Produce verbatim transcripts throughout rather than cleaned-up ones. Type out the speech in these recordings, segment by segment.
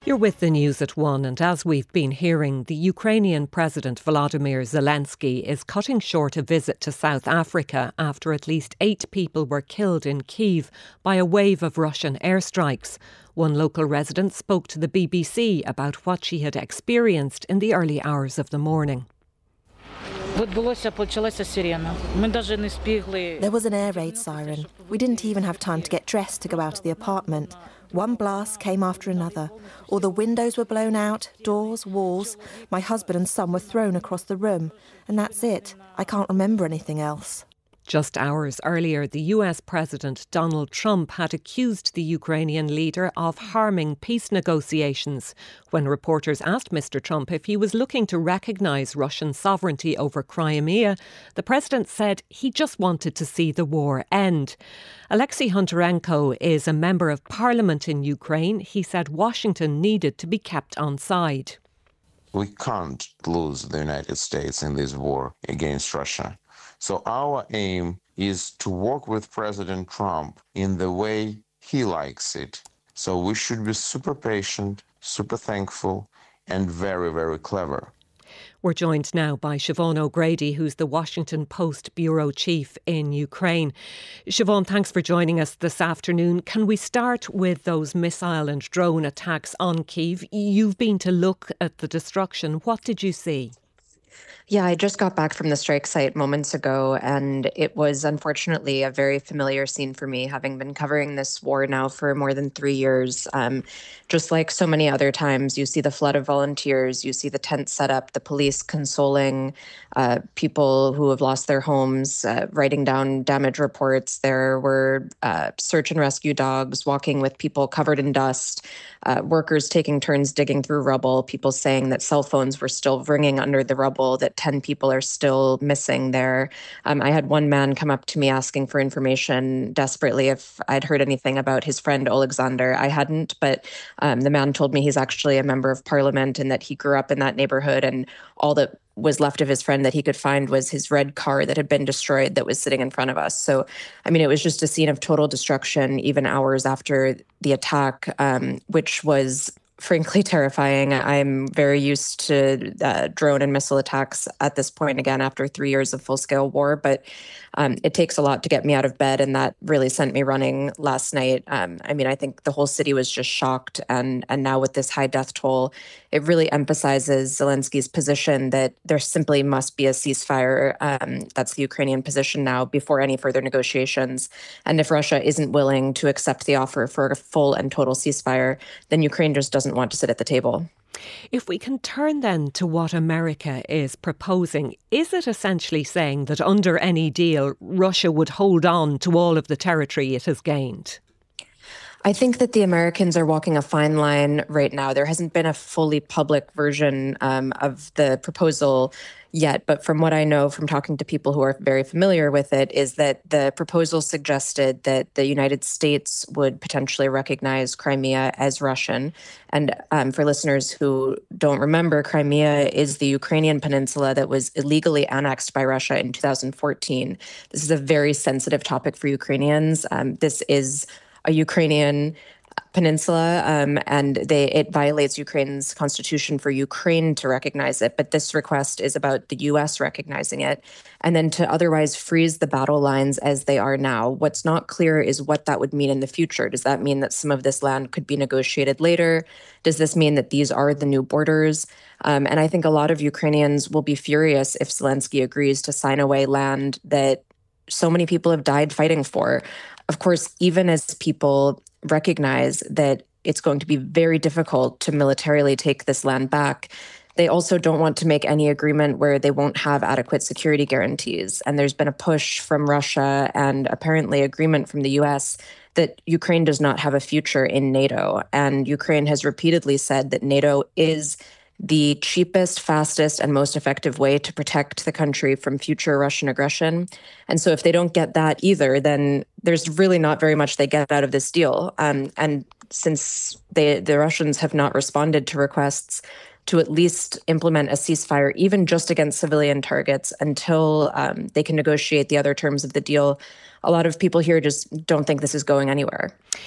You're with the news at one, and as we've been hearing, the Ukrainian President Volodymyr Zelensky is cutting short a visit to South Africa after at least eight people were killed in Kyiv by a wave of Russian airstrikes. One local resident spoke to the B B C about what she had experienced in the early hours of the morning. There was an air raid siren. We didn't even have time to get dressed to go out of the apartment. One blast came after another. All the windows were blown out, doors, walls. My husband and son were thrown across the room. And that's it. I can't remember anything else. Just hours earlier, the U S President Donald Trump had accused the Ukrainian leader of harming peace negotiations. When reporters asked Mister Trump if he was looking to recognise Russian sovereignty over Crimea, the president said he just wanted to see the war end. Alexei Huntarenko is a member of parliament in Ukraine. He said Washington needed to be kept on side. We can't lose the United States in this war against Russia. So our aim is to work with President Trump in the way he likes it. So we should be super patient, super thankful, and very, very clever. We're joined now by Siobhan O'Grady, who's the Washington Post bureau chief in Ukraine. Siobhan, thanks for joining us this afternoon. Can we start with those missile and drone attacks on Kyiv? You've been to look at the destruction. What did you see? Yeah, I just got back from the strike site moments ago, and it was unfortunately a very familiar scene for me, having been covering this war now for more than three years. Um, just like so many other times, you see the flood of volunteers, you see the tent set up, the police consoling uh, people who have lost their homes, uh, writing down damage reports. There were uh, search and rescue dogs walking with people covered in dust, uh, workers taking turns digging through rubble, people saying that cell phones were still ringing under the rubble, that ten people are still missing there. Um, I had one man come up to me asking for information desperately if I'd heard anything about his friend Alexander. I hadn't, but um, the man told me he's actually a member of parliament and that he grew up in that neighborhood, and all that was left of his friend that he could find was his red car that had been destroyed that was sitting in front of us. So, I mean, it was just a scene of total destruction, even hours after the attack, um, which was frankly terrifying. I'm very used to uh, drone and missile attacks at this point again after three years of full-scale war, but um, it takes a lot to get me out of bed, and that really sent me running last night. Um, I mean, I think the whole city was just shocked, and and now with this high death toll, it really emphasizes Zelensky's position that there simply must be a ceasefire. Um, that's the Ukrainian position now before any further negotiations. And if Russia isn't willing to accept the offer for a full and total ceasefire, then Ukraine just doesn't want to sit at the table. If we can turn then to what America is proposing, is it essentially saying that under any deal, Russia would hold on to all of the territory it has gained? I think that the Americans are walking a fine line right now. There hasn't been a fully public version um, of the proposal yet, but from what I know from talking to people who are very familiar with it, is that the proposal suggested that the United States would potentially recognize Crimea as Russian. And um, for listeners who don't remember, Crimea is the Ukrainian peninsula that was illegally annexed by Russia in two thousand fourteen. This is a very sensitive topic for Ukrainians. Um, this is a Ukrainian peninsula, um, and they it violates Ukraine's constitution for Ukraine to recognize it. But this request is about the U S recognizing it, and then to otherwise freeze the battle lines as they are now. What's not clear is what that would mean in the future. Does that mean that some of this land could be negotiated later? Does this mean that these are the new borders? Um, and I think a lot of Ukrainians will be furious if Zelensky agrees to sign away land that so many people have died fighting for. Of course, even as people recognize that it's going to be very difficult to militarily take this land back, they also don't want to make any agreement where they won't have adequate security guarantees. And there's been a push from Russia and apparently agreement from the U S that Ukraine does not have a future in NATO. And Ukraine has repeatedly said that NATO is the cheapest, fastest, and most effective way to protect the country from future Russian aggression. And so if they don't get that either, then there's really not very much they get out of this deal. Um, and since they, the Russians have not responded to requests to at least implement a ceasefire, even just against civilian targets, until um, they can negotiate the other terms of the deal, a lot of people here just don't think this is going anywhere.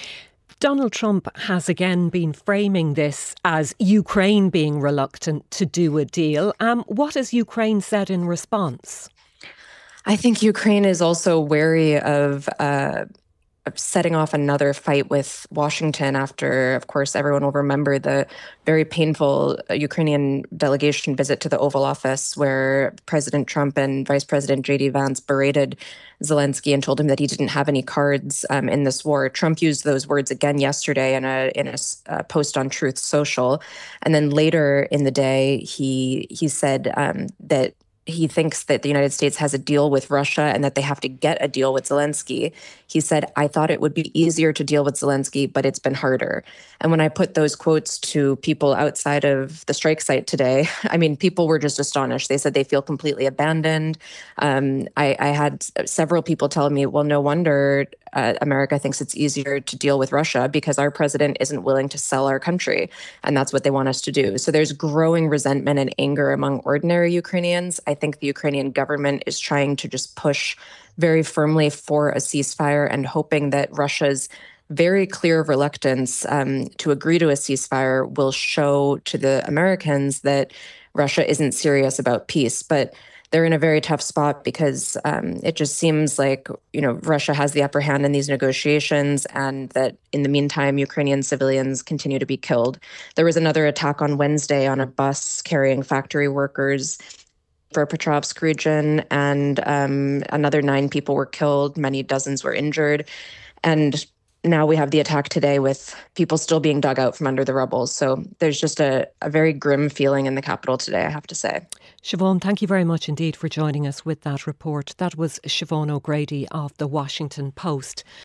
Donald Trump has again been framing this as Ukraine being reluctant to do a deal. Um, what has Ukraine said in response? I think Ukraine is also wary of uh, setting off another fight with Washington after, of course, everyone will remember the very painful Ukrainian delegation visit to the Oval Office where President Trump and Vice President J D Vance berated Zelensky and told him that he didn't have any cards um, in this war. Trump used those words again yesterday in a in a uh, post on Truth Social. And then later in the day, he he said um, that he thinks that the United States has a deal with Russia and that they have to get a deal with Zelensky. He said, I thought it would be easier to deal with Zelensky, but it's been harder. And when I put those quotes to people outside of the strike site today, I mean, people were just astonished. They said they feel completely abandoned. Um, I, I had several people tell me, well, no wonder uh, America thinks it's easier to deal with Russia because our president isn't willing to sell our country. And that's what they want us to do. So there's growing resentment and anger among ordinary Ukrainians. I think the Ukrainian government is trying to just push very firmly for a ceasefire and hoping that Russia's very clear reluctance um, to agree to a ceasefire will show to the Americans that Russia isn't serious about peace. But they're in a very tough spot because um, it just seems like, you know, Russia has the upper hand in these negotiations and that in the meantime, Ukrainian civilians continue to be killed. There was another attack on Wednesday on a bus carrying factory workers for Petrovsk region, and um, another nine people were killed. Many dozens were injured. And now we have the attack today with people still being dug out from under the rubble. So there's just a, a very grim feeling in the capital today, I have to say. Siobhan, thank you very much indeed for joining us with that report. That was Siobhan O'Grady of The Washington Post.